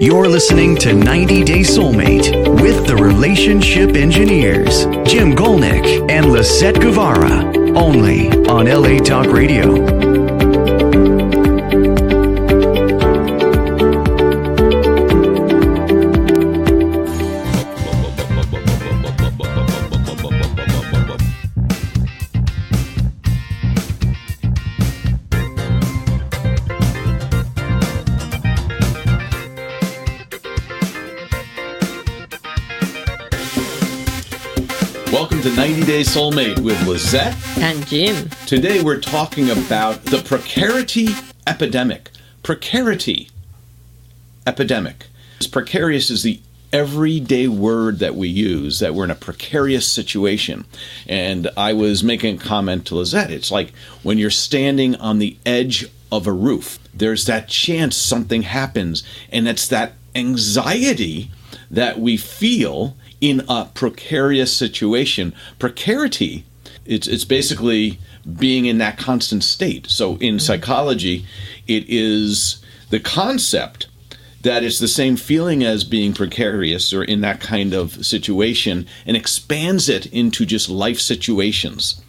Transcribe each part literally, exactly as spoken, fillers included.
You're listening to ninety day Soulmate with the Relationship Engineers, Jim Golnick and Lisette Guevara, only on L A Talk Radio. Welcome to ninety day Soulmate with Lisette and Jim. Today we're talking about the precarity epidemic. Precarity epidemic. Precarious is the everyday word that we use, that we're in a precarious situation. And I was making a comment to Lisette. It's like when you're standing on the edge of a roof, there's that chance something happens, and it's that anxiety that we feel in a precarious situation. Precarity, it's it's basically being in that constant state. So in psychology, it is the concept that it's the same feeling as being precarious or in that kind of situation, and expands it into just life situations.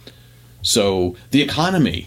So the economy,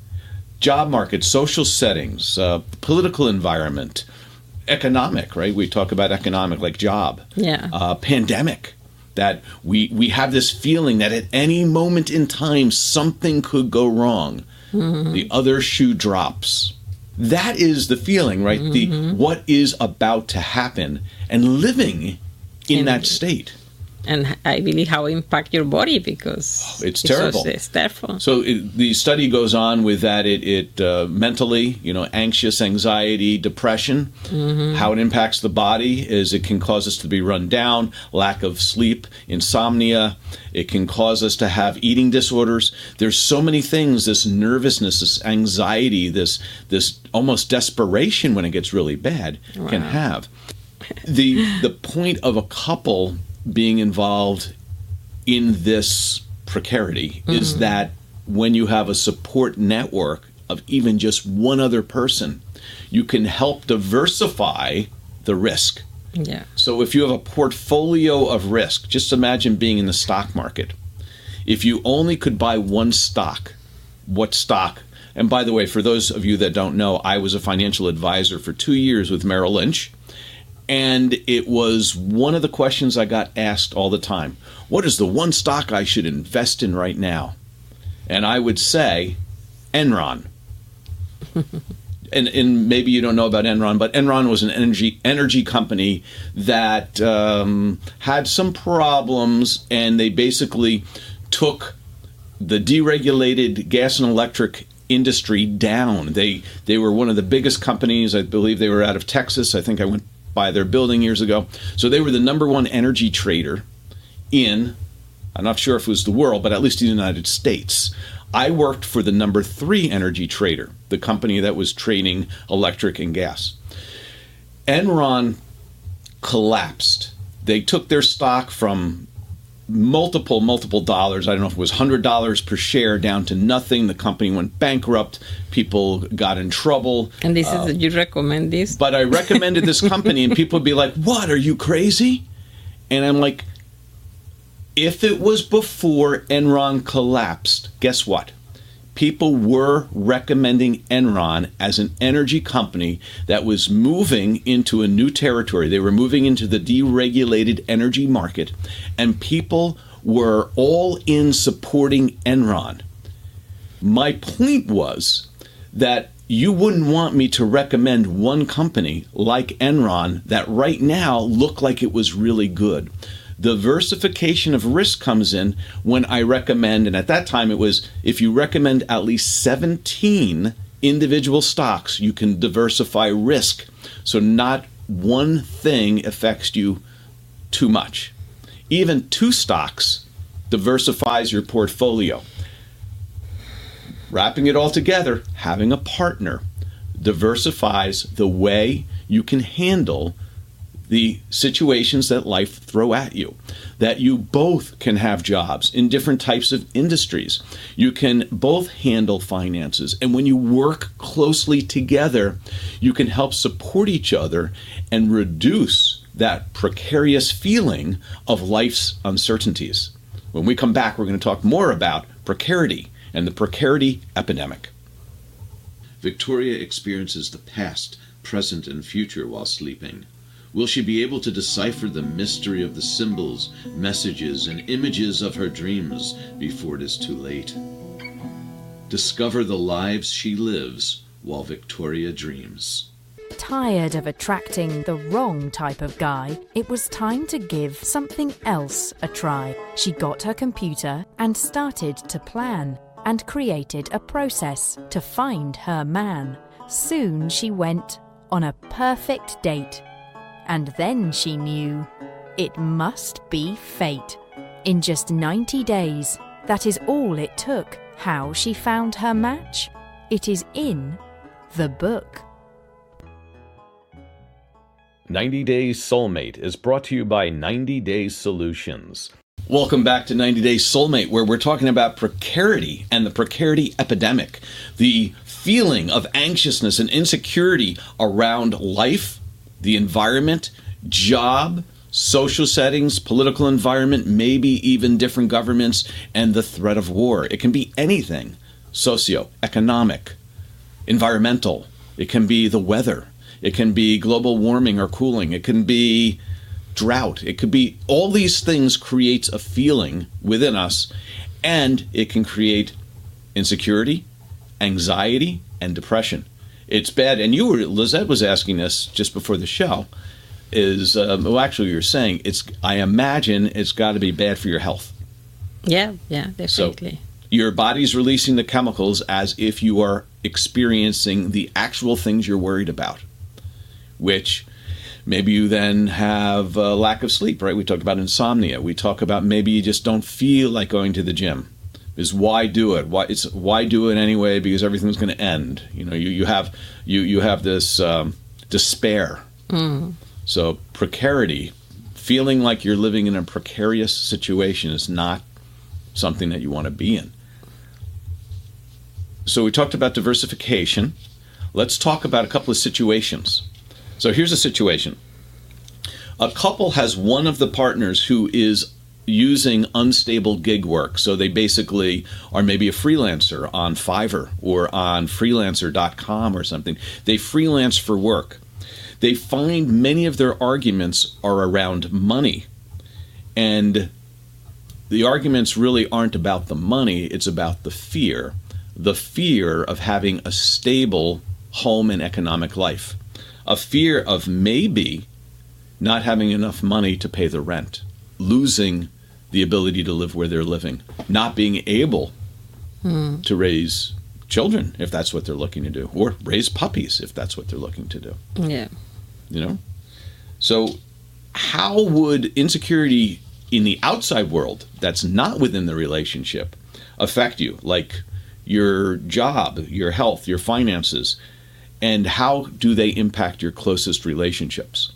job market, social settings, uh, political environment, economic, right? We talk about economic, like job. Yeah. Uh, pandemic, that we, we have this feeling that at any moment in time, something could go wrong. Mm-hmm. The other shoe drops. That is the feeling, right? Mm-hmm. The what is about to happen, and living in and, that state. And I believe how it impact your body, because it's terrible. It's terrible. So it, the study goes on with that. It, it uh, mentally, you know, anxious, anxiety, depression, mm-hmm. how it impacts the body is it can cause us to be run down, lack of sleep, insomnia. It can cause us to have eating disorders. There's so many things, this nervousness, this anxiety, this this almost desperation when it gets really bad wow. can have. The the point of a couple being involved in this precarity mm-hmm. is that when you have a support network of even just one other person, you can help diversify the risk. Yeah. So if you have a portfolio of risk, just imagine being in the stock market. If you only could buy one stock, what stock? And by the way, for those of you that don't know, I was a financial advisor for two years with Merrill Lynch. And it was one of the questions I got asked all the time. What is the one stock I should invest in right now? And I would say Enron. and, and maybe you don't know about Enron, but Enron was an energy energy company that um, had some problems, and they basically took the deregulated gas and electric industry down. They they were one of the biggest companies. I believe they were out of Texas. I think I went by their building years ago. So they were the number one energy trader in, I'm not sure if it was the world, but at least in the United States. I worked for the number three energy trader, the company that was trading electric and gas. Enron collapsed. They took their stock from multiple, multiple dollars. I don't know if it was one hundred dollars per share down to nothing. The company went bankrupt. People got in trouble. And this uh, is, you recommend this? But I recommended this company, and people would be like, what, are you crazy? And I'm like, if it was before Enron collapsed, guess what? People were recommending Enron as an energy company that was moving into a new territory. They were moving into the deregulated energy market, and people were all in supporting Enron. My point was that you wouldn't want me to recommend one company like Enron that right now looked like it was really good. Diversification of risk comes in when I recommend, and at that time it was, if you recommend at least seventeen individual stocks, you can diversify risk. So not one thing affects you too much. Even two stocks diversifies your portfolio. Wrapping it all together, having a partner diversifies the way you can handle the situations that life throw at you, that you both can have jobs in different types of industries. You can both handle finances. And when you work closely together, you can help support each other and reduce that precarious feeling of life's uncertainties. When we come back, we're going to talk more about precarity and the precarity epidemic. Victoria experiences the past, present, and future while sleeping. Will she be able to decipher the mystery of the symbols, messages, and images of her dreams before it is too late? Discover the lives she lives while Victoria dreams. Tired of attracting the wrong type of guy, it was time to give something else a try. She got her computer and started to plan, and created a process to find her man. Soon she went on a perfect date. And then she knew it must be fate. In just ninety days, that is all it took. How she found her match? It is in the book. ninety Days Soulmate is brought to you by ninety Days Solutions. Welcome back to ninety Days Soulmate, where we're talking about precarity and the precarity epidemic, the feeling of anxiousness and insecurity around life, the environment, job, social settings, political environment, maybe even different governments, and the threat of war. It can be anything. Socio-economic, environmental. It can be the weather. It can be global warming or cooling. It can be drought. It could be all these things creates a feeling within us, and it can create insecurity, anxiety, and depression. It's bad. And you were, Lizette was asking us just before the show, is, um, well, actually you're saying, it's, I imagine it's got to be bad for your health. Yeah, yeah, definitely. So your body's releasing the chemicals as if you are experiencing the actual things you're worried about, which maybe you then have a lack of sleep, right? We talked about insomnia. We talk about maybe you just don't feel like going to the gym. Is why do it? Why it's why do it anyway? Because everything's going to end. You know, you, you have you you have this um, despair. Mm. So precarity, feeling like you're living in a precarious situation, is not something that you want to be in. So we talked about diversification. Let's talk about a couple of situations. So here's a situation. A couple has one of the partners who is using unstable gig work. So they basically are maybe a freelancer on Fiverr or on freelancer dot com or something. They freelance for work. They find many of their arguments are around money. And the arguments really aren't about the money, it's about the fear. The fear of having a stable home and economic life. A fear of maybe not having enough money to pay the rent. Losing the ability to live where they're living, not being able hmm. to raise children if that's what they're looking to do, or raise puppies if that's what they're looking to do. Yeah. You know? So how would insecurity in the outside world that's not within the relationship affect you? Like your job, your health, your finances, and how do they impact your closest relationships?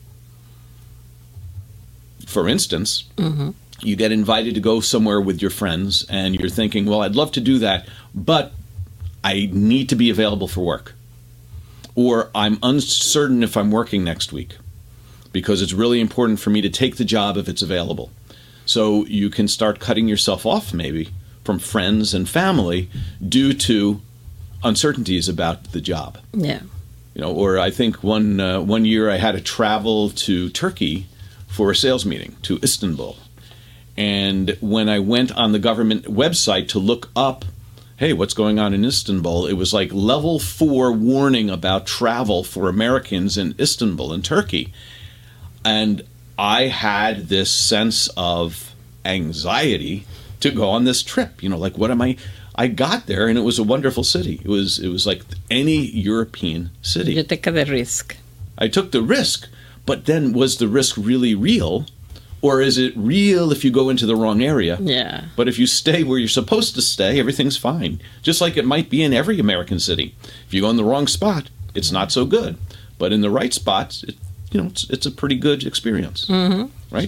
For instance, mm-hmm. you get invited to go somewhere with your friends and you're thinking, well, I'd love to do that, but I need to be available for work. Or I'm uncertain if I'm working next week because it's really important for me to take the job if it's available. So you can start cutting yourself off maybe from friends and family due to uncertainties about the job. Yeah. You know, or I think one uh, one year I had to travel to Turkey for a sales meeting, to Istanbul. And when I went on the government website to look up, hey, what's going on in Istanbul, it was like level four warning about travel for Americans in Istanbul, in Turkey. And I had this sense of anxiety to go on this trip. You know, like, what am I... I got there, and it was a wonderful city. It was it was like any European city. You take the risk. I took the risk, but then was the risk really real? Or is it real if you go into the wrong area? Yeah. But if you stay where you're supposed to stay, everything's fine. Just like it might be in every American city. If you go in the wrong spot, it's not so good. But in the right spots, it, you know, it's, it's a pretty good experience, Mm-hmm. right?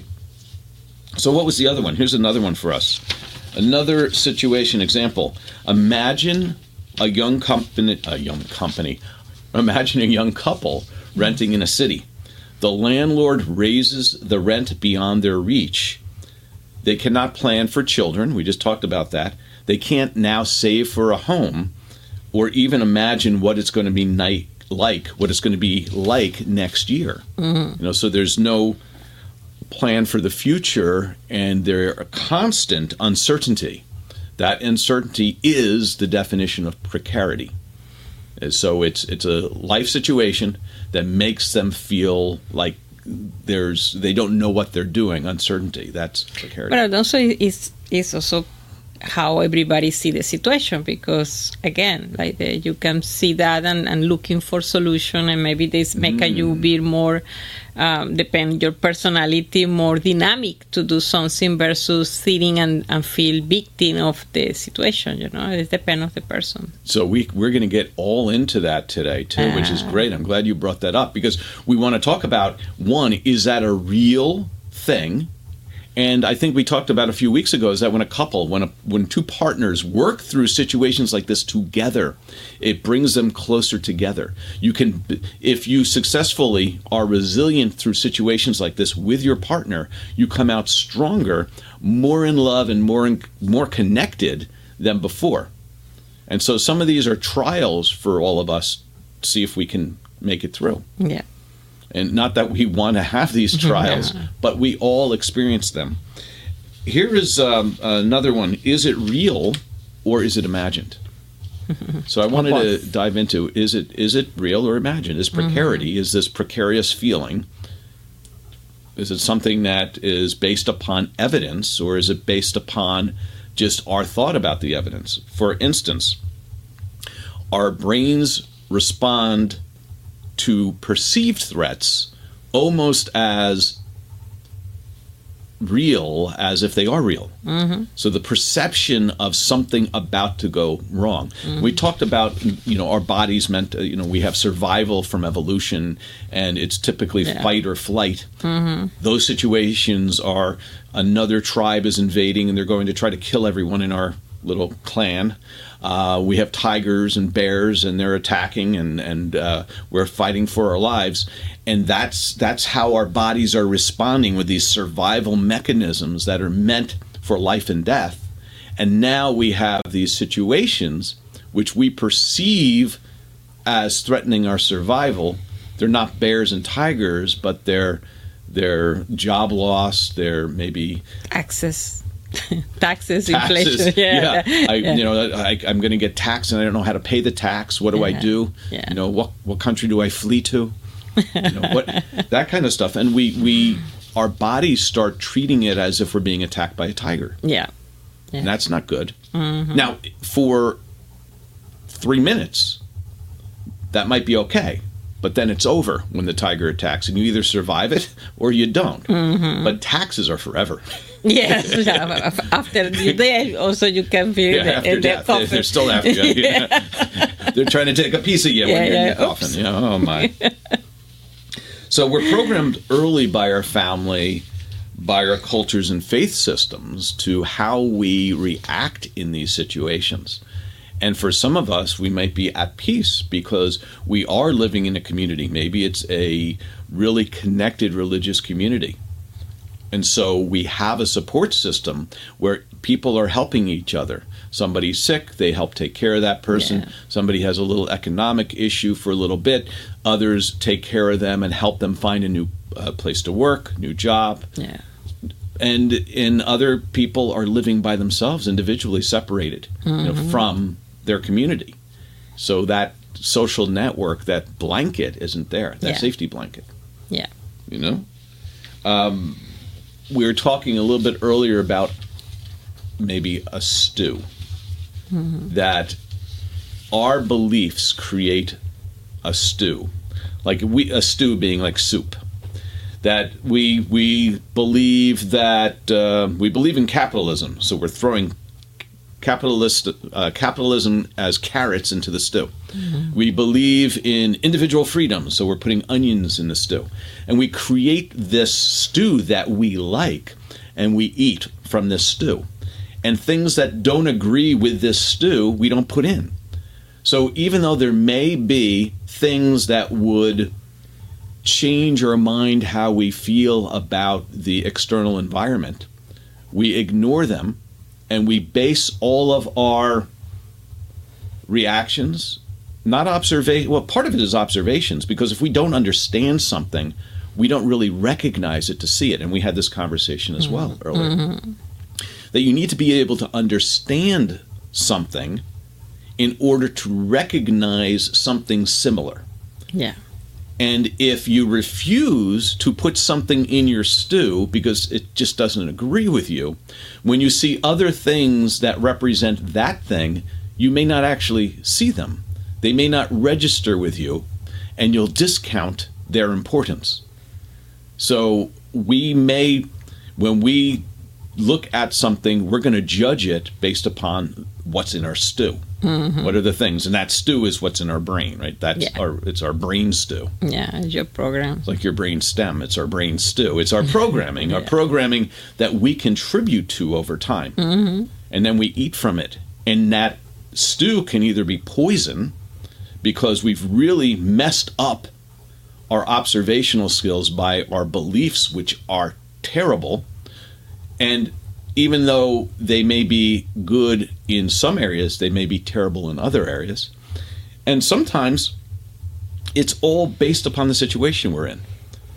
So what was the other one? Here's another one for us. Another situation example. Imagine a young company, a young company, imagine a young couple renting in a city. The landlord raises the rent beyond their reach. They cannot plan for children. We just talked about that. They can't now save for a home or even imagine what it's going to be night like, what it's going to be like next year. Mm-hmm. You know, so there's no plan for the future, and there's a constant uncertainty. That uncertainty is the definition of precarity. And so it's it's a life situation that makes them feel like there's they don't know what they're doing. Uncertainty. That's precarity. But also, it's it's also how everybody see the situation, because again, like the, you can see that and, and looking for solution, and maybe this make mm. you be more um, depend your personality more dynamic to do something versus sitting and, and feel victim of the situation. You know, it depends on the person. So we we're going to get all into that today too, uh, which is great. I'm glad you brought that up, because we want to talk about, one, is that a real thing? And I think we talked about a few weeks ago is that when a couple, when a, when two partners work through situations like this together, it brings them closer together. You can, if you successfully are resilient through situations like this with your partner, you come out stronger, more in love, and more in, more connected than before. And so some of these are trials for all of us to see if we can make it through. Yeah. And not that we want to have these trials, yeah. but we all experience them. Here is um, another one. Is it real or is it imagined? So I wanted to dive into, is it is it real or imagined? Is precarity, mm-hmm. is this precarious feeling, is it something that is based upon evidence, or is it based upon just our thought about the evidence? For instance, our brains respond to perceived threats almost as real as if they are real. Mm-hmm. So the perception of something about to go wrong. Mm-hmm. We talked about, you know, our bodies meant, to, you know, we have survival from evolution, and it's typically yeah. fight or flight. Mm-hmm. Those situations are another tribe is invading, and they're going to try to kill everyone in our little clan. Uh, we have tigers and bears, and they're attacking, and and uh, we're fighting for our lives, and that's that's how our bodies are responding with these survival mechanisms that are meant for life and death. And now we have these situations which we perceive as threatening our survival. They're not bears and tigers, but they're they're job loss. They're maybe access. taxes, taxes, inflation. Yeah, yeah. I, yeah. you know, I, I'm going to get taxed, and I don't know how to pay the tax. What do yeah. I do? Yeah. You know, what what country do I flee to? You know, what that kind of stuff. And we we our bodies start treating it as if we're being attacked by a tiger. Yeah, yeah. And that's not good. Mm-hmm. Now, for three minutes, that might be okay. But then it's over when the tiger attacks, and you either survive it or you don't. Mm-hmm. But taxes are forever. Yes, after you die, also you can feel yeah, the, after death. They, they're still after you. Yeah. They're trying to take a piece of you yeah, when you're yeah. in your coffin. You know, oh my. So we're programmed early by our family, by our cultures and faith systems to how we react in these situations. And for some of us, we might be at peace because we are living in a community. Maybe it's a really connected religious community. And so we have a support system where people are helping each other. Somebody's sick, they help take care of that person. Yeah. Somebody has a little economic issue for a little bit. Others take care of them and help them find a new uh, place to work, new job. Yeah. And and other people are living by themselves, individually separated, mm-hmm. you know, from their community. So that social network, that blanket isn't there, that yeah. safety blanket. Yeah. You know? Um, we were talking a little bit earlier about maybe a stew. Mm-hmm. That our beliefs create a stew. Like we a stew being like soup. That we we believe that uh, we believe in capitalism, so we're throwing capitalist uh, capitalism as carrots into the stew. Mm-hmm. We believe in individual freedom, so we're putting onions in the stew. And we create this stew that we like, and we eat from this stew. And things that don't agree with this stew, we don't put in. So even though there may be things that would change our mind how we feel about the external environment, we ignore them, and we base all of our reactions, not observation, well, part of it is observations, because if we don't understand something, we don't really recognize it to see it. And we had this conversation as well mm-hmm. earlier. Mm-hmm. That you need to be able to understand something in order to recognize something similar. Yeah. And if you refuse to put something in your stew because it just doesn't agree with you, when you see other things that represent that thing, you may not actually see them. They may not register with you, and you'll discount their importance. So we may, when we look at something, we're going to judge it based upon what's in our stew. Mm-hmm. What are the things? And that stew is what's in our brain, right? That's yeah. our, it's our brain stew. Yeah, it's your program. It's like your brain stem. It's our brain stew. It's our programming, yeah. our programming that we contribute to over time. Mm-hmm. And then we eat from it. And that stew can either be poison because we've really messed up our observational skills by our beliefs, which are terrible. And even though they may be good in some areas, they may be terrible in other areas. And sometimes it's all based upon the situation we're in.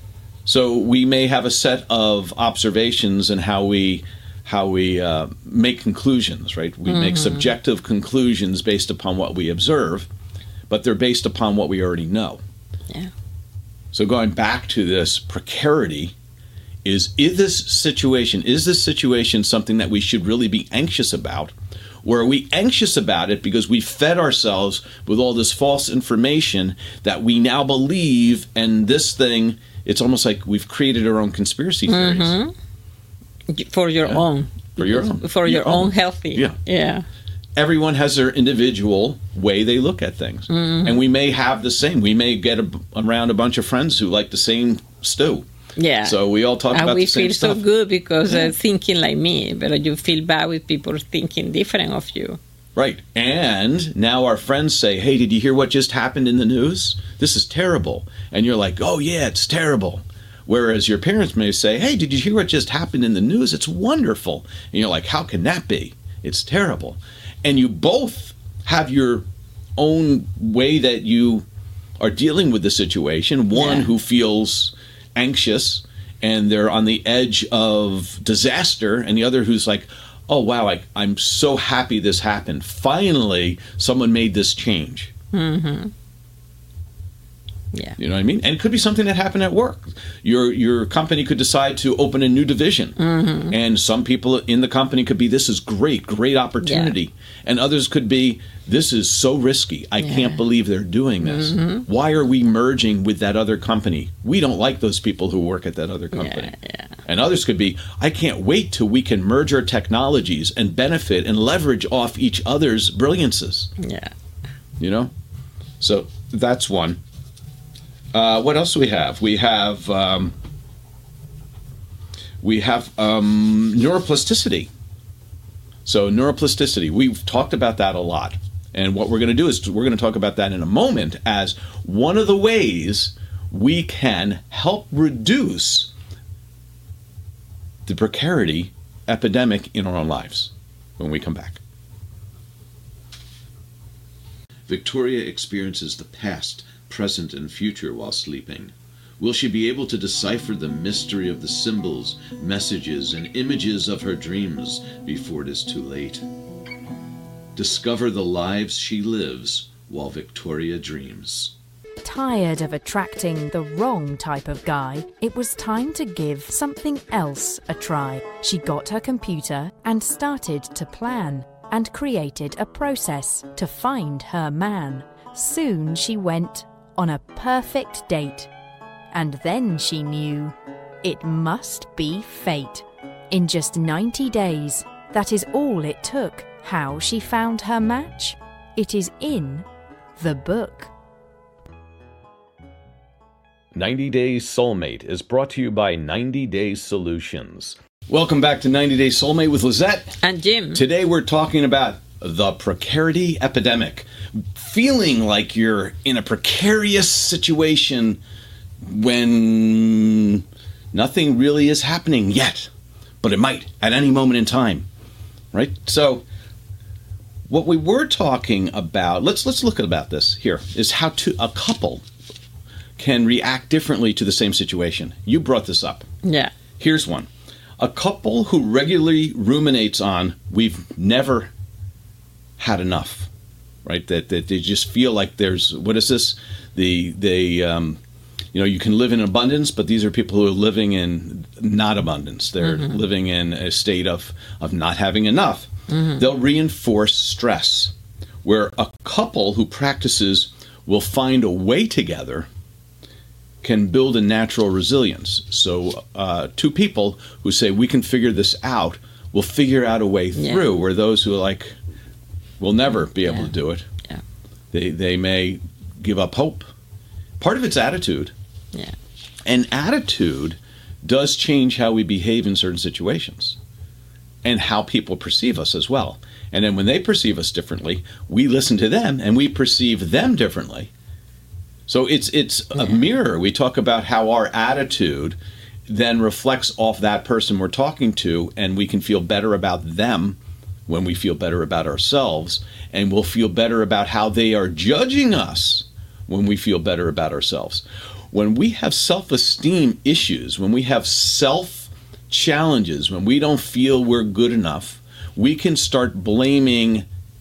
So we may have a set of observations and how we how we uh, make conclusions, right? We mm-hmm. make subjective conclusions based upon what we observe, but they're based upon what we already know. Yeah. So going back to this precarity, is, is this situation, is this situation something that we should really be anxious about? Or are we anxious about it because we fed ourselves with all this false information that we now believe, and this thing, it's almost like we've created our own conspiracy theories. Mm-hmm. For your yeah. own. For your own. For your, your own, own healthy. Yeah. Yeah. Everyone has their individual way they look at things. Mm-hmm. And we may have the same. We may get a, around a bunch of friends who like the same stew. Yeah. So we all talk and about the same stuff. And we feel so good because yeah. they're thinking like me, but you feel bad with people thinking different of you. Right. And now our friends say, hey, did you hear what just happened in the news? This is terrible. And you're like, oh, yeah, it's terrible. Whereas your parents may say, hey, did you hear what just happened in the news? It's wonderful. And you're like, how can that be? It's terrible. And you both have your own way that you are dealing with the situation. One yeah. who feels anxious and they're on the edge of disaster, and the other who's like, oh, wow, I, I'm so happy this happened. Finally, someone made this change. Mm-hmm. Yeah. You know what I mean? And it could be something that happened at work. Your your company could decide to open a new division. Mm-hmm. And some people in the company could be, this is great, great opportunity. Yeah. And others could be, this is so risky. I yeah. can't believe they're doing this. Mm-hmm. Why are we merging with that other company? We don't like those people who work at that other company. Yeah, yeah. And others could be, I can't wait till we can merge our technologies and benefit and leverage off each other's brilliances. Yeah. You know? So that's one. Uh, what else do we have? We have um, we have um, neuroplasticity. So neuroplasticity, we've talked about that a lot. And what we're going to do is we're going to talk about that in a moment as one of the ways we can help reduce the precarity epidemic in our own lives when we come back. Victoria experiences the past, present, and future while sleeping. Will she be able to decipher the mystery of the symbols, messages, and images of her dreams before it is too late? Discover the lives she lives while Victoria dreams. Tired of attracting the wrong type of guy, it was time to give something else a try. She got her computer and started to plan, and created a process to find her man. Soon she went on a perfect date. And then she knew it must be fate. In just ninety days, that is all it took, How she found her match? It is in the book. ninety Day Soulmate is brought to you by ninety Day Solutions. Welcome back to ninety Day Soulmate with Lizette. And Jim. Today we're talking about the precarity epidemic. Feeling like you're in a precarious situation when nothing really is happening yet, but it might at any moment in time, right? So what we were talking about, let's let's look about this here, is how to a couple can react differently to the same situation. You brought this up. Yeah. Here's one. A couple who regularly ruminates on, we've never had enough, right? That, that they just feel like there's, what is this? The, they, um, you know, you can live in abundance, but these are people who are living in not abundance. They're mm-hmm. living in a state of, of not having enough. Mm-hmm. They'll reinforce stress, where a couple who practices will find a way together can build a natural resilience. So uh, two people who say, we can figure this out, will figure out a way through, yeah. where those who are like, we'll never be able yeah. to do it. Yeah. They, they may give up hope. Part of it's attitude. Yeah. And attitude does change how we behave in certain situations and how people perceive us as well. And then when they perceive us differently, we listen to them and we perceive them differently. So it's it's a mirror. We talk about how our attitude then reflects off that person we're talking to, and we can feel better about them when we feel better about ourselves, and we'll feel better about how they are judging us when we feel better about ourselves. When we have self-esteem issues, when we have self-challenges, when we don't feel we're good enough, we can start blaming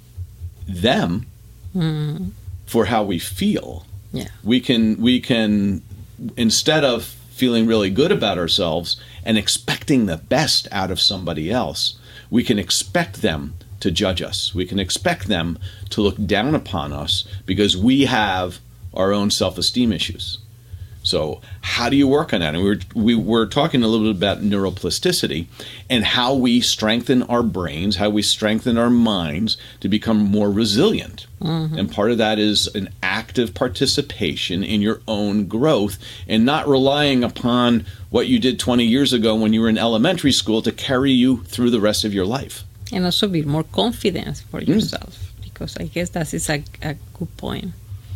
them mm. for how we feel. Yeah. We can, we can, instead of feeling really good about ourselves and expecting the best out of somebody else, we can expect them to judge us. We can expect them to look down upon us because we have our own self-esteem issues. So how do you work on that? And we were, we were talking a little bit about neuroplasticity and how we strengthen our brains, how we strengthen our minds to become more resilient. Mm-hmm. And part of that is an active participation in your own growth and not relying upon what you did twenty years ago when you were in elementary school to carry you through the rest of your life. And also build more confidence for mm. yourself, because I guess that is a, a good point.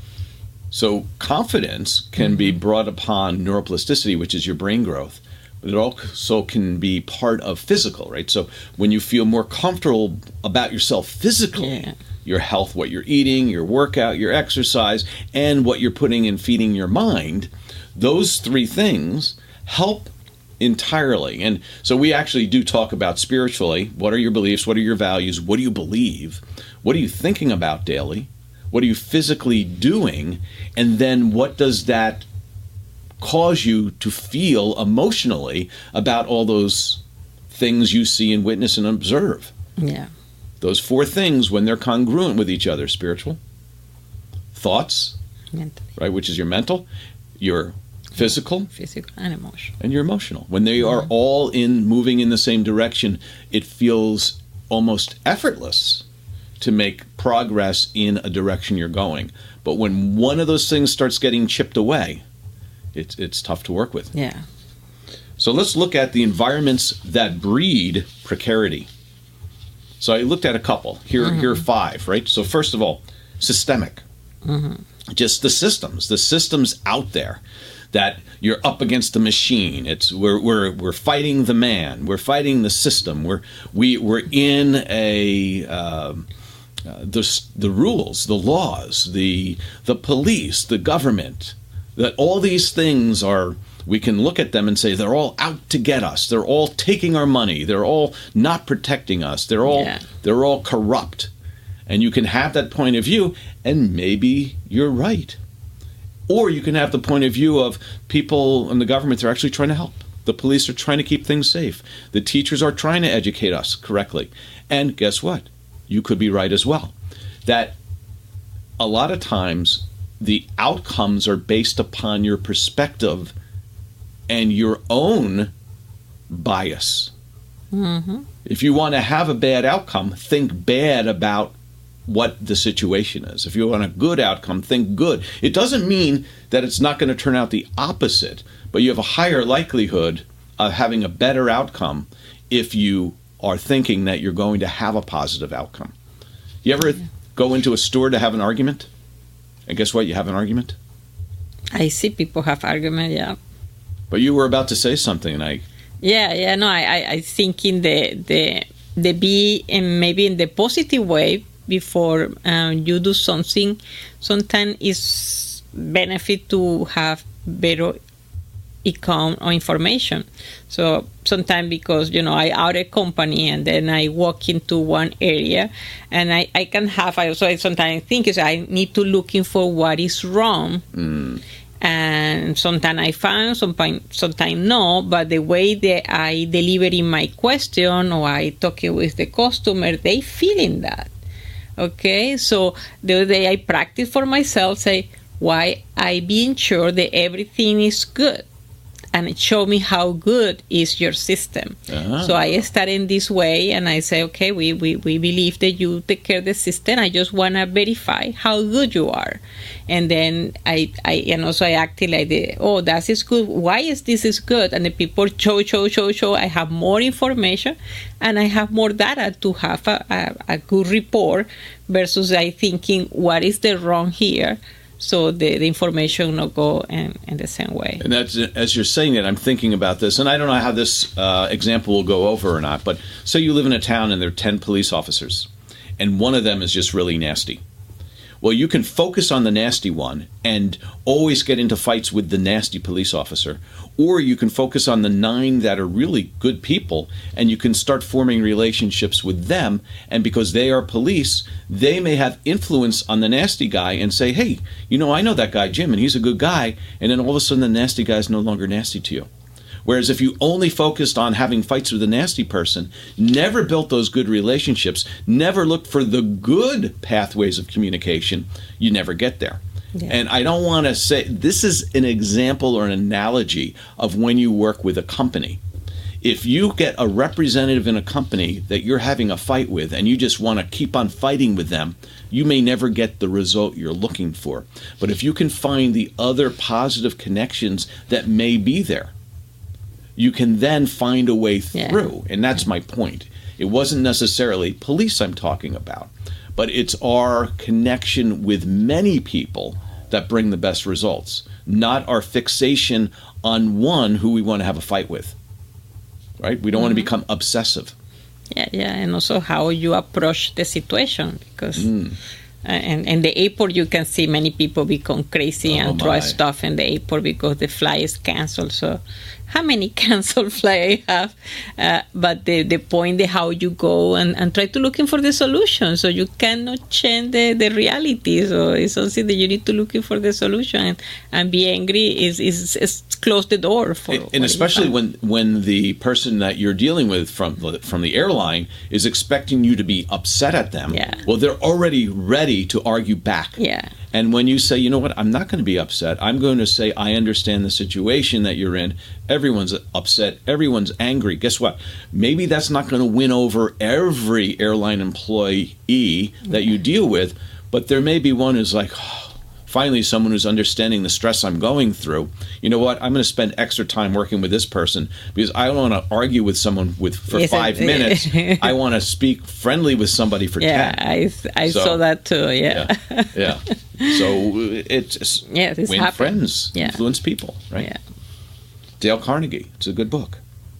So confidence can mm-hmm. be brought upon neuroplasticity, which is your brain growth, but it also can be part of physical, right? So when you feel more comfortable about yourself physically, yeah. your health, what you're eating, your workout, your exercise, and what you're putting and feeding your mind, those three things help entirely. And so we actually do talk about spiritually. What are your beliefs? What are your values? What do you believe? What are you thinking about daily? What are you physically doing? And then what does that cause you to feel emotionally about all those things you see and witness and observe? Yeah. Those four things, when they're congruent with each other: spiritual, thoughts, mental, right, which is your mental, your physical, physical and emotional, and your emotional. When they are all in moving in the same direction, it feels almost effortless to make progress in a direction you're going. But when one of those things starts getting chipped away, it's it's tough to work with. Yeah. So let's look at the environments that breed precarity. So I looked at a couple. Here, mm-hmm. here are five, right? So first of all, systemic. Mm-hmm. Just the systems, the systems out there that you're up against the machine. It's we're we're we're fighting the man. We're fighting the system. We're we we're in a uh, uh, the the rules, the laws, the the police, the government. That all these things are. We can look at them and say they're all out to get us. They're all taking our money. They're all not protecting us. They're all yeah. they're all corrupt. And you can have that point of view, and maybe you're right. Or you can have the point of view of people in the government are actually trying to help. The police are trying to keep things safe. The teachers are trying to educate us correctly. And guess what? You could be right as well. That a lot of times the outcomes are based upon your perspective and your own bias. Mm-hmm. If you want to have a bad outcome, think bad about what the situation is. If you want a good outcome, think good. It doesn't mean that it's not going to turn out the opposite, but you have a higher likelihood of having a better outcome if you are thinking that you're going to have a positive outcome. You ever yeah. go into a store to have an argument? And guess what? You have an argument? I see people have argument, yeah. But you were about to say something, and I... Yeah, yeah, no, I, I, I think in the, the, the be, and maybe in the positive way, before um, you do something, sometimes it's benefit to have better income or information. So sometimes because, you know, I out a company and then I walk into one area and I, I can have, I also sometimes think is I need to looking for what is wrong. Mm. And sometimes I find, sometimes sometimes no, but the way that I deliver in my question or I talking with the customer, they feeling that. Okay, so the other day I practice for myself, say, why I being sure that everything is good. And it show me how good is your system. Uh-huh. So I start in this way and I say, okay, we, we, we believe that you take care of the system. I just want to verify how good you are. And then I, I and also I acted like, the, oh, that is good. Why is this is good? And the people show, show, show, show. I have more information and I have more data to have a, a, a good report versus I thinking, what is the wrong here? So the, the information will go in, in the same way. And that's, as you're saying it, I'm thinking about this, and I don't know how this uh, example will go over or not, but say you live in a town and there are ten police officers, and one of them is just really nasty. Well, you can focus on the nasty one and always get into fights with the nasty police officer, or you can focus on the nine that are really good people, and you can start forming relationships with them, and because they are police, they may have influence on the nasty guy and say, hey, you know, I know that guy, Jim, and he's a good guy, and then all of a sudden the nasty guy is no longer nasty to you. Whereas if you only focused on having fights with a nasty person, never built those good relationships, never looked for the good pathways of communication, you never get there. Yeah. And I don't want to say, this is an example or an analogy of when you work with a company. If you get a representative in a company that you're having a fight with and you just want to keep on fighting with them, you may never get the result you're looking for. But if you can find the other positive connections that may be there, you can then find a way through. Yeah. And that's my point. It wasn't necessarily police I'm talking about, but it's our connection with many people that bring the best results, not our fixation on one who we want to have a fight with. Right? We don't mm-hmm. want to become obsessive. Yeah, yeah, and also how you approach the situation, because mm. uh, and in the airport you can see many people become crazy oh, and throw stuff in the airport because the flight is canceled. So how many canceled flights I have? Uh, but the, the point is how you go and, and try to looking for the solution. So you cannot change the, the reality. So it's something that you need to looking for the solution, and, and be angry is, is, is close the door for. And, and especially when, when the person that you're dealing with from from the airline is expecting you to be upset at them. Yeah. Well, they're already ready to argue back. Yeah. And when you say, you know what, I'm not going to be upset. I'm going to say, I understand the situation that you're in. Everyone's upset. Everyone's angry. Guess what? Maybe that's not going to win over every airline employee that you deal with, but there may be one who's like, oh, finally someone who's understanding the stress I'm going through. You know what? I'm going to spend extra time working with this person because I don't want to argue with someone with for yes, five minutes. I want to speak friendly with somebody for yeah, ten. Yeah, I, I so, saw that too. Yeah. Yeah. yeah. So it's yeah, win happened. friends, yeah. influence people, right? Yeah. Dale Carnegie. It's a good book.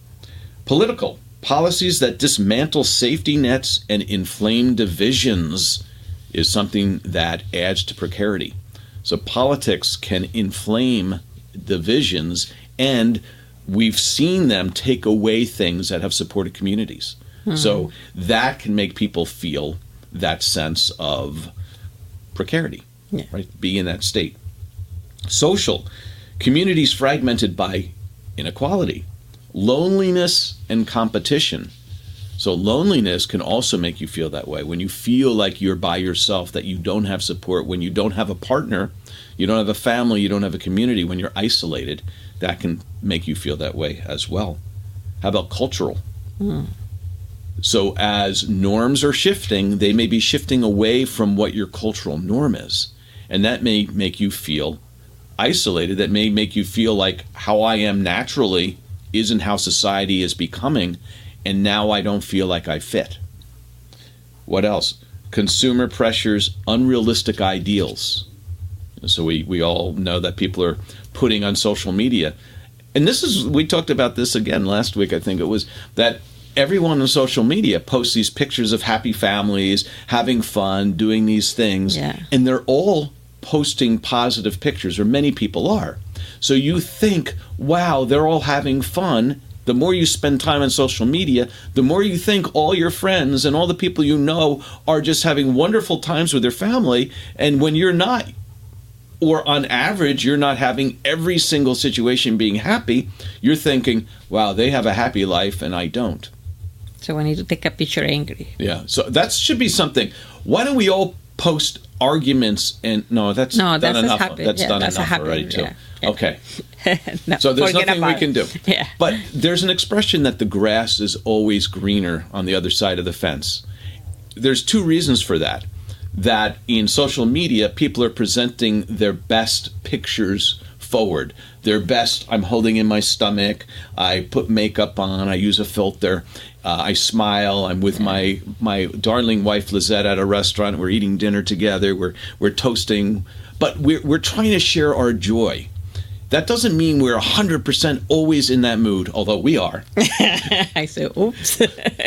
Political policies that dismantle safety nets and inflame divisions is something that adds to precarity. So politics can inflame divisions, and we've seen them take away things that have supported communities. Hmm. So that can make people feel that sense of precarity, yeah. right? Be in that state. Social, communities fragmented by inequality, loneliness, and competition. So loneliness can also make you feel that way. When you feel like you're by yourself, that you don't have support, when you don't have a partner, you don't have a family, you don't have a community, when you're isolated, that can make you feel that way as well. How about cultural? Mm. So as norms are shifting, they may be shifting away from what your cultural norm is. And that may make you feel isolated. That may make you feel like how I am naturally isn't how society is becoming, and now I don't feel like I fit. What else? Consumer pressures, unrealistic ideals. So we, we all know that people are putting on social media. And this is, we talked about this again last week, I think it was, that everyone on social media posts these pictures of happy families, having fun, doing these things. Yeah. And they're all posting positive pictures, or many people are. So you think, wow, they're all having fun. The more you spend time on social media, the more you think all your friends and all the people you know are just having wonderful times with their family. And when you're not, or on average, you're not having every single situation being happy, you're thinking, wow, they have a happy life and I don't. So we need to take a picture angry. Yeah, so that should be something. Why don't we all post arguments and no, that's no, done that's enough. Happen. That's yeah, done that's enough already too. Yeah. Yeah. Okay. No, so there's nothing we it. can do. Yeah. But there's an expression that the grass is always greener on the other side of the fence. There's two reasons for that. That in social media, people are presenting their best pictures forward. Their best, I'm holding in my stomach, I put makeup on, I use a filter, uh, I smile, I'm with my my darling wife Lizette at a restaurant, we're eating dinner together, we're we're toasting, but we're, we're trying to share our joy. That doesn't mean we're one hundred percent always in that mood, although we are. I say, oops.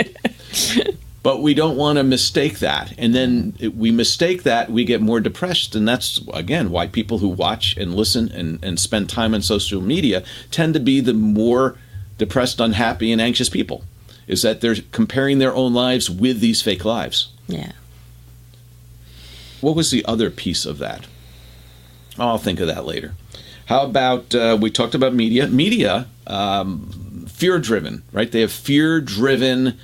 But we don't want to mistake that. And then we mistake that, we get more depressed. And that's, again, why people who watch and listen and, and spend time on social media tend to be the more depressed, unhappy, and anxious people, is that they're comparing their own lives with these fake lives. Yeah. What was the other piece of that? Oh, I'll think of that later. How about, uh, we talked about media. Media, um, fear-driven, right? They have fear-driven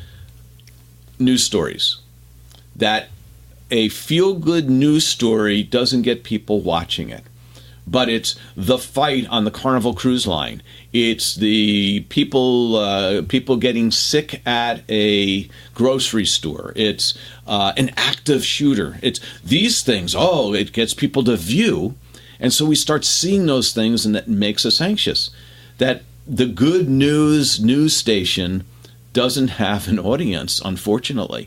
news stories. That a feel-good news story doesn't get people watching it. But it's the fight on the Carnival Cruise Line. It's the people uh, people getting sick at a grocery store. It's uh, an active shooter. It's these things. Oh, it gets people to view. And so we start seeing those things, and that makes us anxious. That the good news news station doesn't have an audience, unfortunately.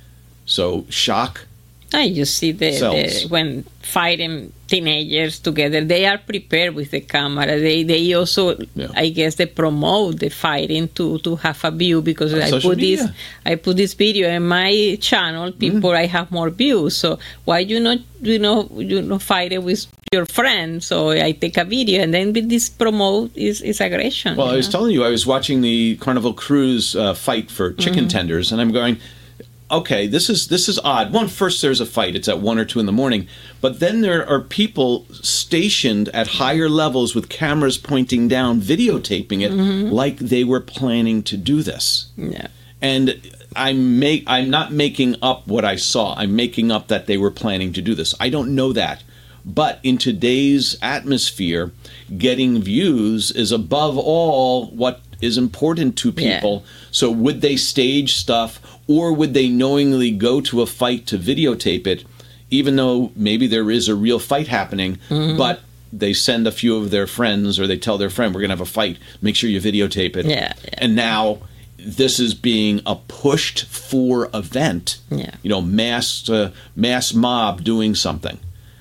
So shock. I you see the, the when fighting teenagers together, they are prepared with the camera. They they also, yeah. I guess, they promote the fighting to, to have a view, because On I put media. this I put this video in my channel. People, mm. I have more views. So why you not you know you know fight it with your friends? So I take a video, and then this promote is, is aggression. Well, I was know? telling you, I was watching the Carnival Cruise uh, fight for chicken mm-hmm. tenders, and I'm going, okay, this is this is odd. One, first there's a fight. It's at one or two in the morning. But then there are people stationed at higher levels with cameras pointing down, videotaping it mm-hmm. like they were planning to do this. Yeah. And I'm make I'm not making up what I saw. I'm making up that they were planning to do this. I don't know that. But in today's atmosphere, getting views is above all what is important to people. Yeah. So would they stage stuff, or would they knowingly go to a fight to videotape it, even though maybe there is a real fight happening, mm-hmm. but they send a few of their friends, or they tell their friend, we're going to have a fight, make sure you videotape it. Yeah, yeah. And now this is being a pushed for event, yeah. you know, mass, uh, mass mob doing something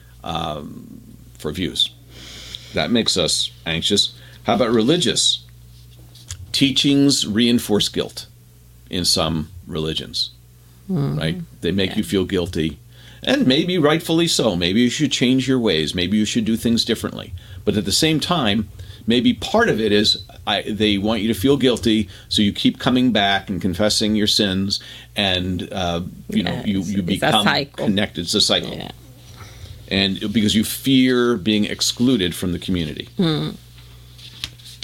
um, for views. That makes us anxious. How about religious? Teachings reinforce guilt in some religions, mm-hmm. right? They make yeah. you feel guilty, and maybe rightfully so. Maybe you should change your ways. Maybe you should do things differently. But at the same time, maybe part of it is I, they want you to feel guilty, so you keep coming back and confessing your sins, and uh, you yeah, know you, you become connected. It's a cycle, yeah. and because you fear being excluded from the community. Mm.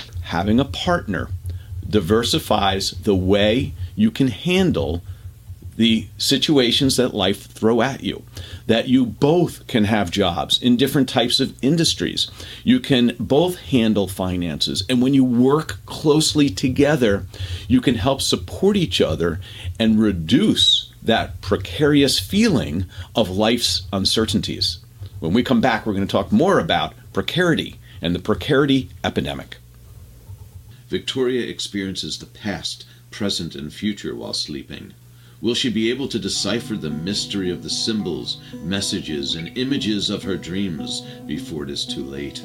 Having a partner diversifies the way you can handle the situations that life throw at you, that you both can have jobs in different types of industries. You can both handle finances. And when you work closely together, you can help support each other and reduce that precarious feeling of life's uncertainties. When we come back, we're going to talk more about precarity and the precarity epidemic. Victoria experiences the past, present, and future while sleeping. Will she be able to decipher the mystery of the symbols, messages, and images of her dreams before it is too late?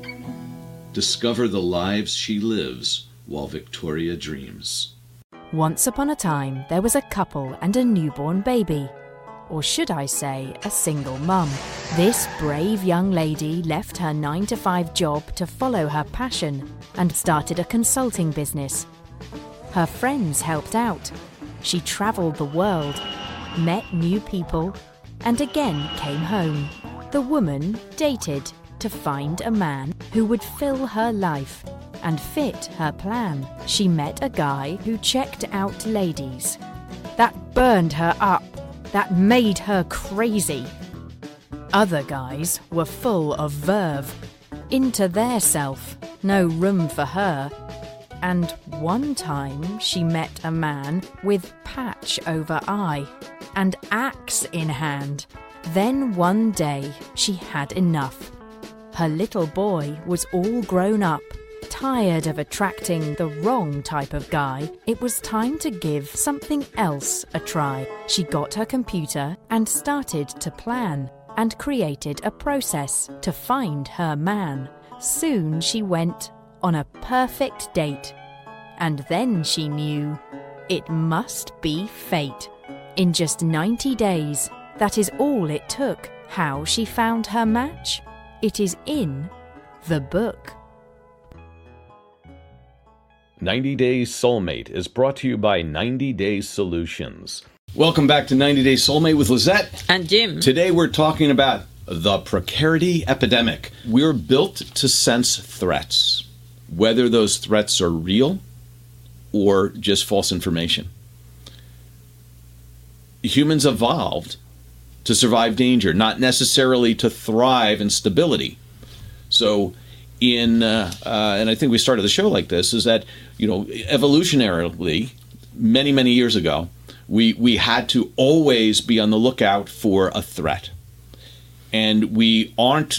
Discover the lives she lives while Victoria dreams. Once upon a time, there was a couple and a newborn baby. Or should I say, a single mum. This brave young lady left her nine to five job to follow her passion and started a consulting business. Her friends helped out. She travelled the world, met new people, and again came home. The woman dated to find a man who would fill her life and fit her plan. She met a guy who checked out ladies. That burned her up. That made her crazy. Other guys were full of verve, into their self, no room for her. And one time she met a man with patch over eye and axe in hand. Then one day she had enough. Her little boy was all grown up. Tired of attracting the wrong type of guy, it was time to give something else a try. She got her computer and started to plan and created a process to find her man. Soon she went on a perfect date. And then she knew it must be fate. In just ninety days, that is all it took. How she found her match? It is in the book. ninety Days Soulmate is brought to you by ninety Days Solutions. Welcome back to ninety Days Soulmate with Lizette. And Jim. Today we're talking about the precarity epidemic. We're built to sense threats, whether those threats are real or just false information. Humans evolved to survive danger, not necessarily to thrive in stability. So in, uh, uh, and I think we started the show like this, is that, you know, evolutionarily, many, many years ago, we, we had to always be on the lookout for a threat. And we aren't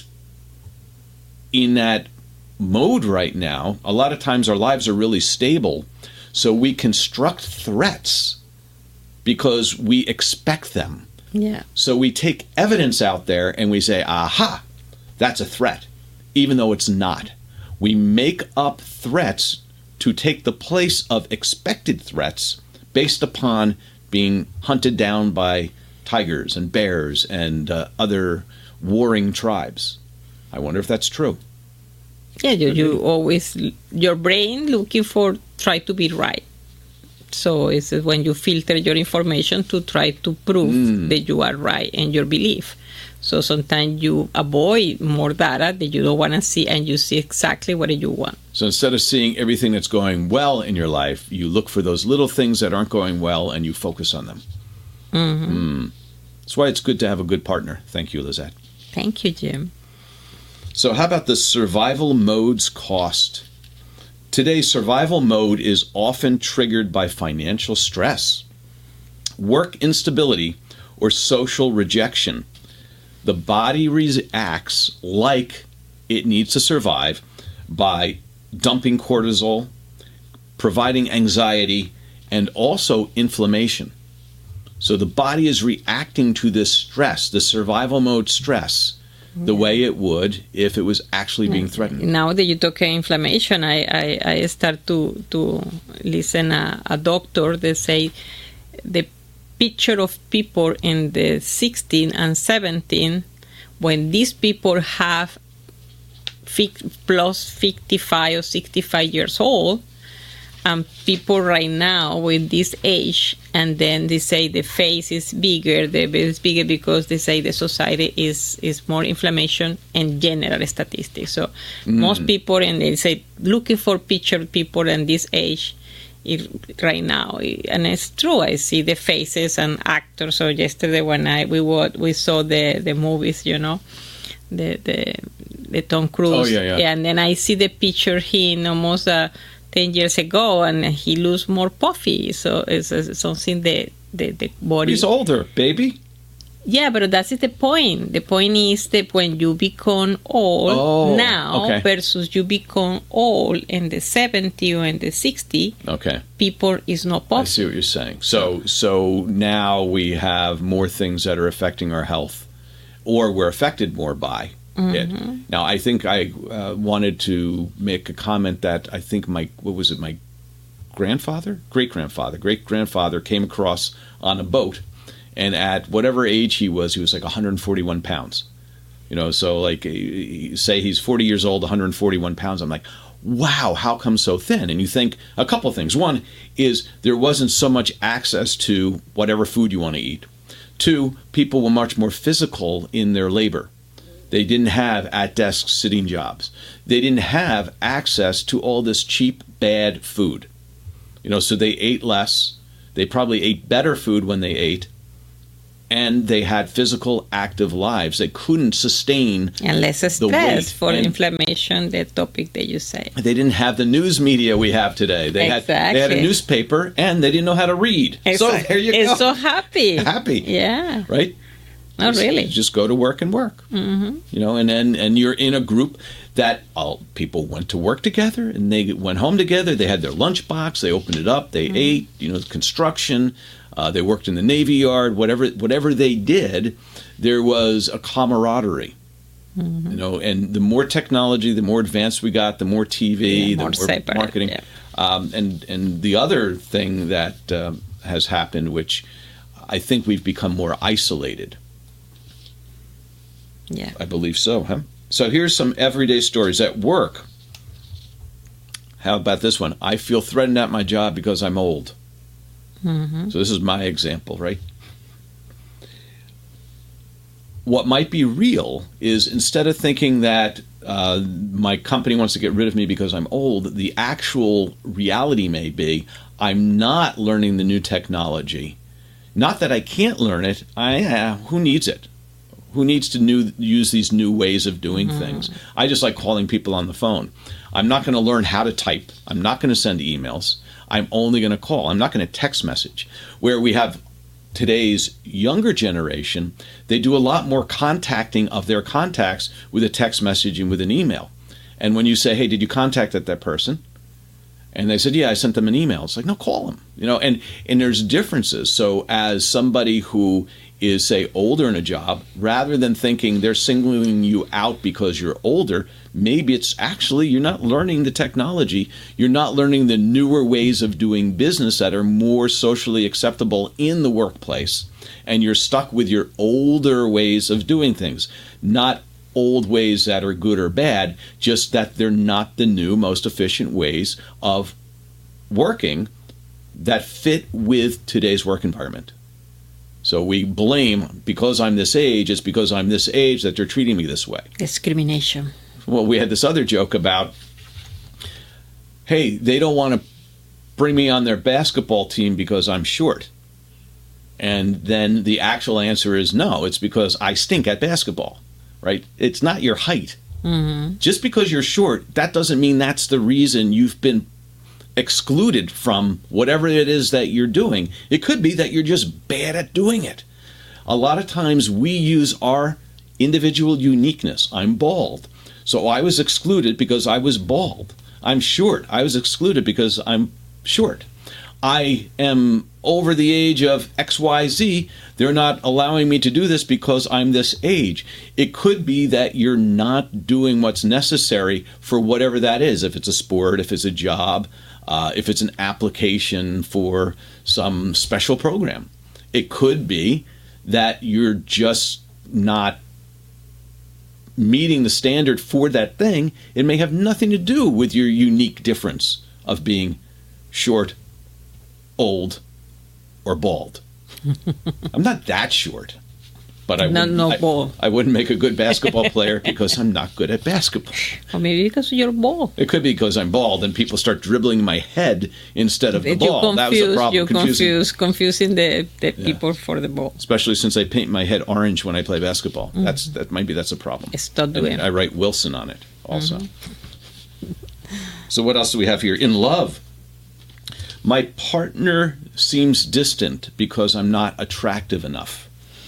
in that mode right now. A lot of times our lives are really stable, so we construct threats because we expect them. Yeah. So we take evidence out there and we say, aha, that's a threat, even though it's not. We make up threats to take the place of expected threats based upon being hunted down by tigers and bears and uh, other warring tribes. I wonder if that's true. Yeah, you, you always, your brain looking for, try to be right. So it's when you filter your information to try to prove mm. that you are right in your belief. So sometimes you avoid more data that you don't want to see, and you see exactly what you want. So instead of seeing everything that's going well in your life, you look for those little things that aren't going well and you focus on them. Mm-hmm. Mm. That's why it's good to have a good partner. Thank you, Lizette. Thank you, Jim. So how about the survival mode's cost? Today's survival mode is often triggered by financial stress, work instability, or social rejection. The body reacts like it needs to survive by dumping cortisol, providing anxiety, and also inflammation. So the body is reacting to this stress, the survival mode stress, the way it would if it was actually being threatened. Now that you talk inflammation, I, I, I start to, to listen a, a doctor that say the picture of people in the sixteen and seventeen, when these people have plus fifty-five or sixty-five years old, and people right now with this age, and then they say the face is bigger, the face is bigger because they say the society is, is more inflammation and general statistics. So mm. most people, and they say looking for picture people in this age, it, right now, and it's true. I see the faces and actors. So yesterday when I we were, we saw the, the movies, you know, the the the Tom Cruise. Oh yeah, yeah. yeah and then I see the picture him almost uh, ten years ago, and he looks more puffy. So it's, it's something that the the body. He's older, baby. Yeah, but that's the point. The point is that when you become old oh, now okay. versus you become old in the seventy or in the sixty, okay, people is not possible. I see what you're saying. So, so now we have more things that are affecting our health, or we're affected more by mm-hmm. it. Now, I think I uh, wanted to make a comment that I think my, what was it, my grandfather? Great-grandfather. Great-grandfather came across on a boat. And at whatever age he was, he was like one hundred forty-one pounds. You know, so like, say he's forty years old, one hundred forty-one pounds. I'm like, wow, how come so thin? And you think a couple of things. One is there wasn't so much access to whatever food you want to eat. Two, people were much more physical in their labor. They didn't have at-desk sitting jobs. They didn't have access to all this cheap, bad food. You know, so they ate less. They probably ate better food when they ate. And they had physical, active lives. They couldn't sustain and less stress the weight. for and inflammation, the topic that you say. They didn't have the news media we have today. They exactly. had they had a newspaper, and they didn't know how to read. Exactly. So there you it's go. so happy. Happy. Yeah. Right? Not just, really. Just go to work and work. Mm-hmm. You know, and, and, and you're in a group that all people went to work together, and they went home together. They had their lunchbox. They opened it up. They mm-hmm. ate, you know, construction. Uh, they worked in the Navy Yard, whatever whatever they did, there was a camaraderie. Mm-hmm. You know, and the more technology, the more advanced we got, the more T V, yeah, the more, more separate, marketing. Yeah. Um, and, and the other thing that um, has happened, which I think we've become more isolated. Yeah. I believe so, huh? So here's some everyday stories at work. How about this one? I feel threatened at my job because I'm old. Mm-hmm. So this is my example, right? What might be real is instead of thinking that uh, my company wants to get rid of me because I'm old, the actual reality may be I'm not learning the new technology. Not that I can't learn it. I uh, who needs it? Who needs to new, use these new ways of doing mm-hmm. things? I just like calling people on the phone. I'm not going to learn how to type. I'm not going to send emails. I'm only going to call. I'm not going to text message. Where we have today's younger generation, they do a lot more contacting of their contacts with a text message and with an email. And when you say, hey, did you contact that, that person? And they said, yeah, I sent them an email. It's like, no, call them. You know, and, and there's differences. So as somebody who is, say, older in a job, rather than thinking they're singling you out because you're older, maybe it's actually you're not learning the technology. You're not learning the newer ways of doing business that are more socially acceptable in the workplace. And you're stuck with your older ways of doing things, not old ways that are good or bad, just that they're not the new, most efficient ways of working that fit with today's work environment. So we blame, because I'm this age, it's because I'm this age that they're treating me this way. Discrimination. Well, we had this other joke about, hey, they don't want to bring me on their basketball team because I'm short. And then the actual answer is no, it's because I stink at basketball, right? It's not your height. Mm-hmm. Just because you're short, that doesn't mean that's the reason you've been excluded from whatever it is that you're doing. It could be that you're just bad at doing it. A lot of times we use our individual uniqueness. I'm bald, so I was excluded because I was bald. I'm short. I was excluded because I'm short. I am over the age of X Y Z. They're not allowing me to do this because I'm this age. It could be that you're not doing what's necessary for whatever that is. If it's a sport, if it's a job, Uh, if it's an application for some special program. It could be that you're just not meeting the standard for that thing. It may have nothing to do with your unique difference of being short, old, or bald. I'm not that short. But I no, wouldn't, no I, ball. I wouldn't make a good basketball player because I'm not good at basketball. Or maybe because you're bald. It could be because I'm bald and people start dribbling my head instead of the You ball. confuse, that was the problem. You confusing. confuse, confusing the, the Yeah. people for the ball. Especially since I paint my head orange when I play basketball. Mm-hmm. That's that. Maybe that's a problem. Stop And doing I write Wilson on it also. Mm-hmm. So what else do we have here? In love, my partner seems distant because I'm not attractive enough.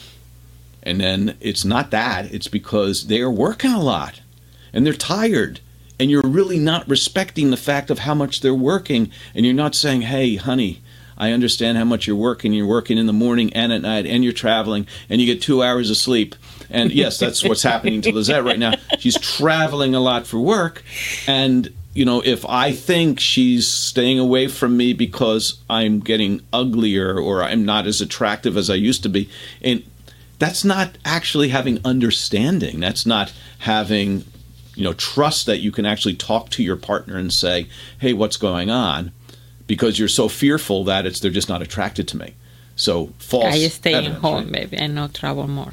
And then it's not that. It's because they are working a lot and they're tired. And you're really not respecting the fact of how much they're working. And you're not saying, hey, honey, I understand how much you're working. You're working in the morning and at night and you're traveling and you get two hours of sleep. And yes, that's what's happening to Lizette right now. She's traveling a lot for work. And, you know, if I think she's staying away from me because I'm getting uglier or I'm not as attractive as I used to be, and that's not actually having understanding. That's not having, you know, trust that you can actually talk to your partner and say, hey, what's going on? Because you're so fearful that it's they're just not attracted to me. So false I stay at evidence, home, right? baby, and not travel more.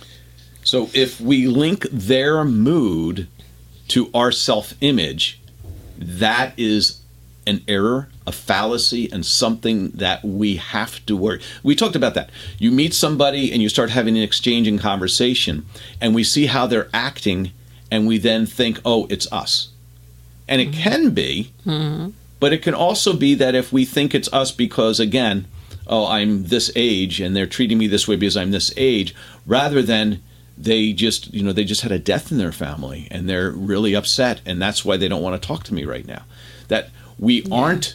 So if we link their mood to our self-image, that is an error, a fallacy, and something that we have to worry. We talked about that. You meet somebody and you start having an exchange and conversation, and we see how they're acting, and we then think, oh, it's us. And it mm-hmm. can be, mm-hmm. but it can also be that if we think it's us because, again, oh, I'm this age, and they're treating me this way because I'm this age, rather than they just, you know, they just had a death in their family, and they're really upset, and that's why they don't want to talk to me right now. That we yeah. aren't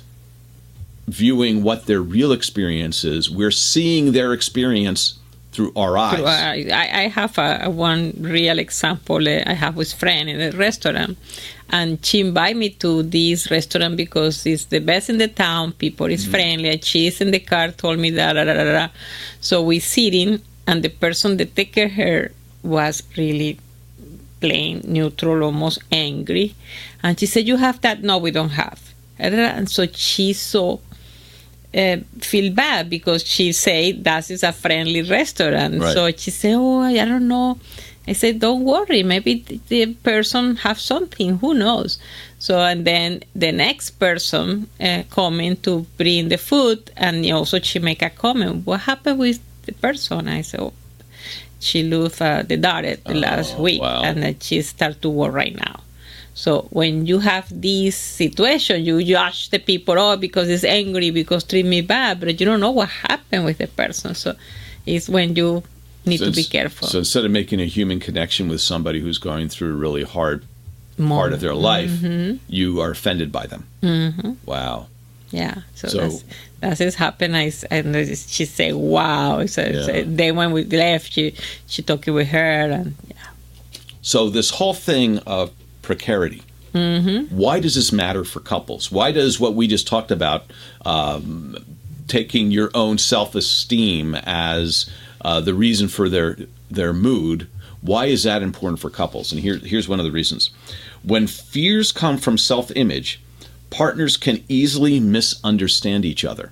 viewing what their real experience is. We're seeing their experience through our eyes. Through, uh, I, I have a, a one real example uh, I have with a friend in a restaurant, and she invited me to this restaurant because it's the best in the town, people is mm-hmm. friendly, and she's in the car, told me that, da, da, da, da. So we sitting, and the person that take care of her was really plain, neutral, almost angry, and she said, you have that? No, we don't have. And so she so uh, feel bad because she said that is a friendly restaurant. Right. So she said, oh, I don't know. I said, don't worry. Maybe the person have something. Who knows? So, and then the next person uh, coming to bring the food, and also she make a comment. What happened with the person? I said, oh, she lost uh, the daughter the oh, last week, wow. and uh, she start to work right now. So when you have this situation, you judge the people, oh, because it's angry, because treat me bad, but you don't know what happened with the person. So it's when you need so to be careful. So instead of making a human connection with somebody who's going through a really hard More. part of their life, mm-hmm. you are offended by them. Mm-hmm. Wow. Yeah. So, so that's, that's just happened. I, and she said, wow. So, yeah. so then when we left, she, she talking with her. and yeah. So this whole thing of precarity. Mm-hmm. Why does this matter for couples? Why does what we just talked about, um, taking your own self-esteem as uh, the reason for their their mood, why is that important for couples? And here, here's one of the reasons. When fears come from self-image, partners can easily misunderstand each other.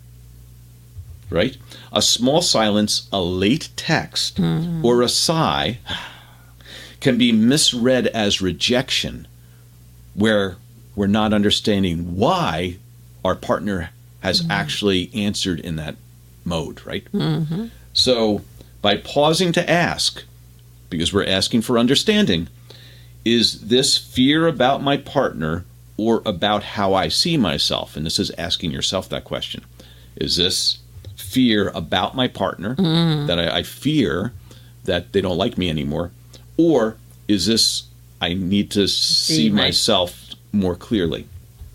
Right? A small silence, a late text, mm-hmm. or a sigh can be misread as rejection, where we're not understanding why our partner has mm-hmm. actually answered in that mode, right? Mm-hmm. So by pausing to ask, because we're asking for understanding, is this fear about my partner or about how I see myself? And this is asking yourself that question. Is this fear about my partner, mm-hmm. that I, I fear that they don't like me anymore? Or is this, I need to see, see myself more clearly?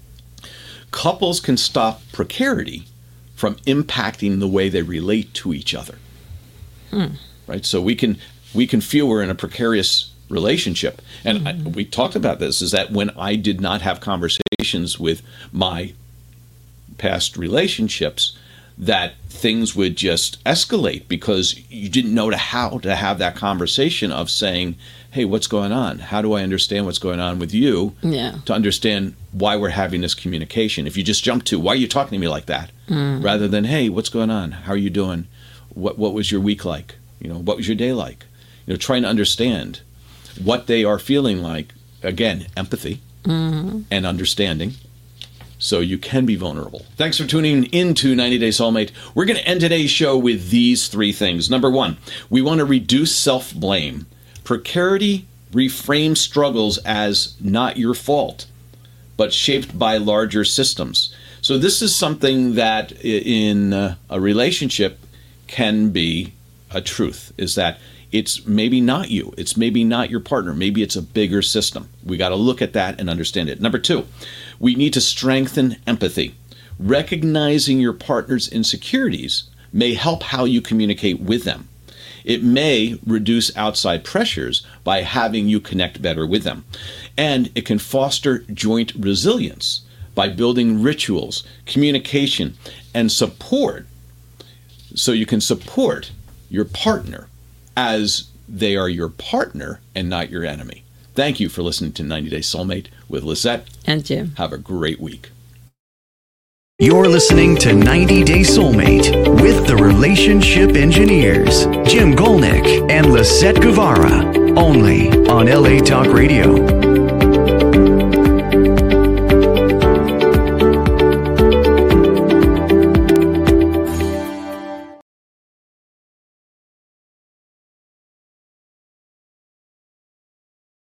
Couples can stop precarity from impacting the way they relate to each other. Hmm. Right? So we can we can feel we're in a precarious relationship. And mm-hmm. I, we talked about this, is that when I did not have conversations with my past relationships, that things would just escalate because you didn't know to how to have that conversation of saying, hey, what's going on? How do I understand what's going on with you? Yeah. To understand why we're having this communication. If you just jump to, why are you talking to me like that? Mm. Rather than, hey, what's going on? How are you doing? What what was your week like? You know, what was your day like? You know, trying to understand what they are feeling like. Again, empathy mm-hmm. and understanding. So you can be vulnerable. Thanks for tuning into ninety Day Soulmate. We're going to end today's show with these three things. Number one, we want to reduce self-blame. Precarity reframes struggles as not your fault, but shaped by larger systems. So this is something that in a relationship can be a truth, is that it's maybe not you. It's maybe not your partner. Maybe it's a bigger system. We got to look at that and understand it. Number two, we need to strengthen empathy. Recognizing your partner's insecurities may help how you communicate with them. It may reduce outside pressures by having you connect better with them. And it can foster joint resilience by building rituals, communication, and support, so you can support your partner as they are your partner and not your enemy. Thank you for listening to ninety Day Soulmate with Lisette and Jim. Have a great week. You're listening to ninety Day Soulmate with the Relationship Engineers, Jim Golnick and Lisette Guevara, only on L A Talk Radio.